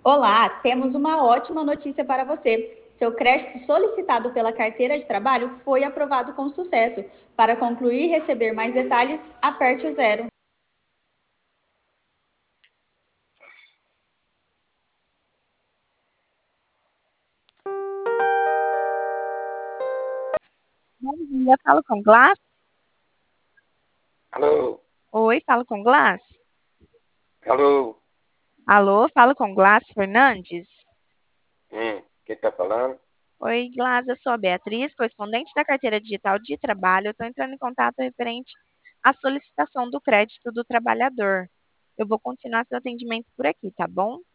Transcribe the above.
Olá, temos uma ótima notícia para você. Seu crédito solicitado pela carteira de trabalho foi aprovado com sucesso. Para concluir e receber mais detalhes, aperte o zero. Bom dia, falo com Glass? Alô, Oi, falo com Glass? alô, Alô, falo com Glass Fernandes? quem tá falando? Oi, Glass, eu sou a Beatriz, correspondente da carteira digital de trabalho. Eu estou entrando em contato referente à solicitação do crédito do trabalhador. Eu vou continuar seu atendimento por aqui, tá bom?